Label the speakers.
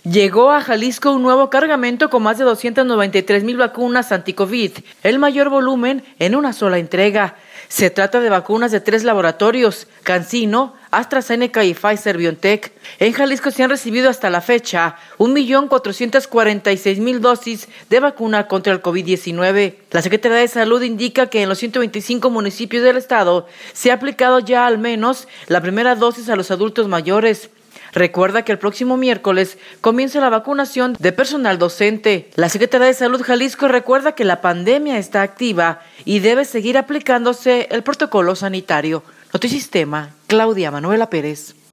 Speaker 1: Llegó a Jalisco un nuevo cargamento con más de 293,000 vacunas anti-COVID, el mayor volumen en una sola entrega. Se trata de vacunas de 3 laboratorios, CanSino, AstraZeneca y Pfizer-BioNTech. En Jalisco se han recibido hasta la fecha 1,446,000 dosis de vacuna contra el COVID-19. La Secretaría de Salud indica que en los 125 municipios del estado se ha aplicado ya al menos la primera dosis a los adultos mayores. Recuerda que el próximo miércoles comienza la vacunación de personal docente. La Secretaría de Salud Jalisco recuerda que la pandemia está activa y debe seguir aplicándose el protocolo sanitario. Notisistema, Claudia Manuela Pérez.